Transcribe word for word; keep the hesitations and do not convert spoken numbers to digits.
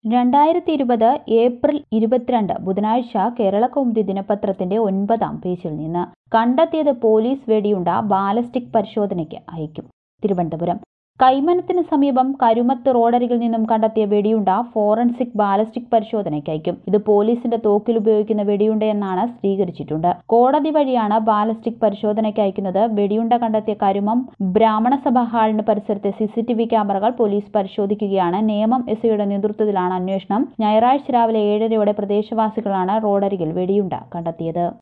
രണ്ടായിരത്തി ഇരുപത് ഏപ്രിൽ ഇരുപത്തിരണ്ട് ബുധനാഴ്ച കേരളകൗമുദി ദിനപത്രത്തിന്റെ ഒൻപതാം പേജിൽ നിന്ന് കണ്ടെത്തിയത് പോലീസ് വെടിയുണ്ട ബാലസ്റ്റിക് പരിശോധനയ്ക്ക് അയക്കും. തിരുവനന്തപുരം കൈമനത്തിന് സമീപം കരുമത്ത് റോഡരികിൽ നിന്നും കണ്ടെത്തിയ വെടിയുണ്ട ഫോറൻസിക് ബാലസ്റ്റിക് പരിശോധനയ്ക്ക് അയക്കും. ഇത് പോലീസിന്റെ തോക്കിൽ ഉപയോഗിക്കുന്ന വെടിയുണ്ടയെന്നാണ് സ്ഥിരീകരിച്ചിട്ടുണ്ട്. കോടതി വഴിയാണ് ബാലസ്റ്റിക് പരിശോധനയ്ക്ക് അയക്കുന്നത്. വെടിയുണ്ട കണ്ടെത്തിയ കരുമം ബ്രാഹ്മണസഭ ഹാളിന് പരിസരത്തെ സിസിടിവി ക്യാമറകൾ പോലീസ് പരിശോധിക്കുകയാണ്. നേമം എസ് ഐയുടെ നേതൃത്വത്തിലാണ് അന്വേഷണം. ഞായറാഴ്ച രാവിലെ ഏഴരയോടെ പ്രദേശവാസികളാണ് റോഡരികിൽ വെടിയുണ്ട കണ്ടെത്തിയത്.